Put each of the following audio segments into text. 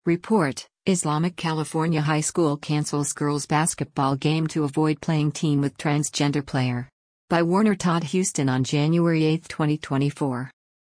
Report: Islamic California High School cancels girls' basketball game to avoid playing team with transgender player. By Warner Todd Houston on January 8, 2024.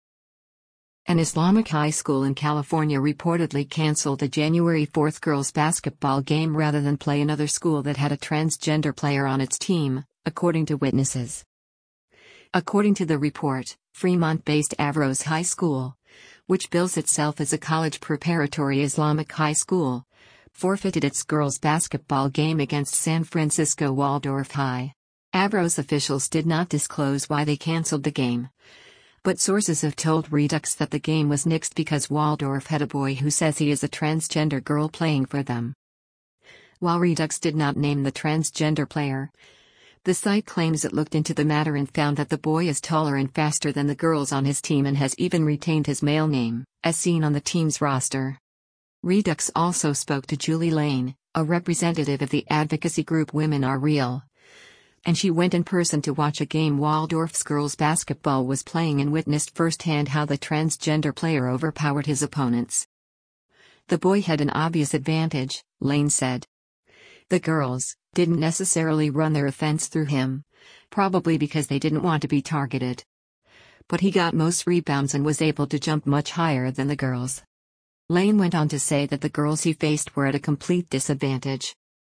An Islamic high school in California reportedly canceled a January 4 girls' basketball game rather than play another school that had a transgender player on its team, according to witnesses. According to the report, Fremont-based Averroes High School, which bills itself as a college preparatory Islamic high school, forfeited its girls' basketball game against San Francisco Waldorf High. Averroes officials did not disclose why they canceled the game, but sources have told Redux that the game was nixed because Waldorf had a boy who says he is a transgender girl playing for them. While Redux did not name the transgender player, the site claims it looked into the matter and found that the boy is taller and faster than the girls on his team and has even retained his male name, as seen on the team's roster. Redux also spoke to Julie Lane, a representative of the advocacy group Women Are Real, and she went in person to watch a game Waldorf's girls basketball was playing and witnessed firsthand how the transgender player overpowered his opponents. The boy had an obvious advantage, Lane said. The girls didn't necessarily run their offense through him, probably because they didn't want to be targeted. But he got most rebounds and was able to jump much higher than the girls. Lane went on to say that the girls he faced were at a complete disadvantage.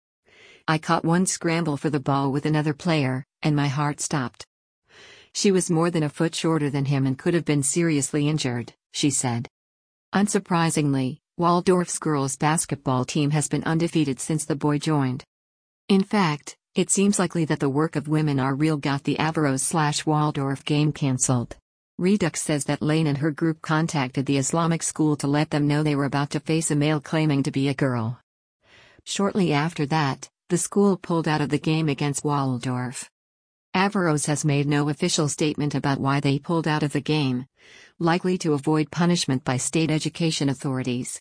I caught one scramble for the ball with another player, and my heart stopped. She was more than a foot shorter than him and could have been seriously injured, she said. Unsurprisingly, Waldorf's girls' basketball team has been undefeated since the boy joined. In fact, it seems likely that the work of Women Are Real got the Averroes/Waldorf game cancelled. Redux says that Lane and her group contacted the Islamic school to let them know they were about to face a male claiming to be a girl. Shortly after that, the school pulled out of the game against Waldorf. Averroes has made no official statement about why they pulled out of the game, likely to avoid punishment by state education authorities.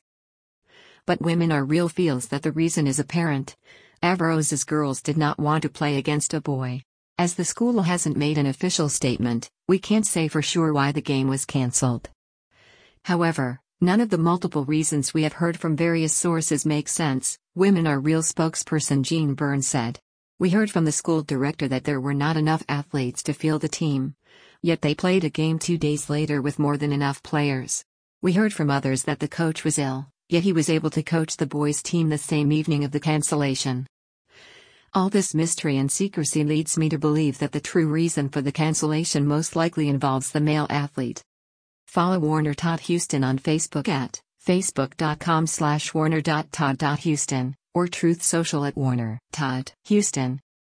But Women Are Real feels that the reason is apparent. Averroes' girls did not want to play against a boy. As the school hasn't made an official statement, we can't say for sure why the game was cancelled. However, none of the multiple reasons we have heard from various sources make sense, Women Are Real spokesperson Jean Byrne said. We heard from the school director that there were not enough athletes to field the team, yet they played a game 2 days later with more than enough players. We heard from others that the coach was ill, yet he was able to coach the boys' team the same evening of the cancellation. All this mystery and secrecy leads me to believe that the true reason for the cancellation most likely involves the male athlete. Follow Warner Todd Houston on Facebook at facebook.com/warner.todd.houston or Truth Social at Warner Todd Houston.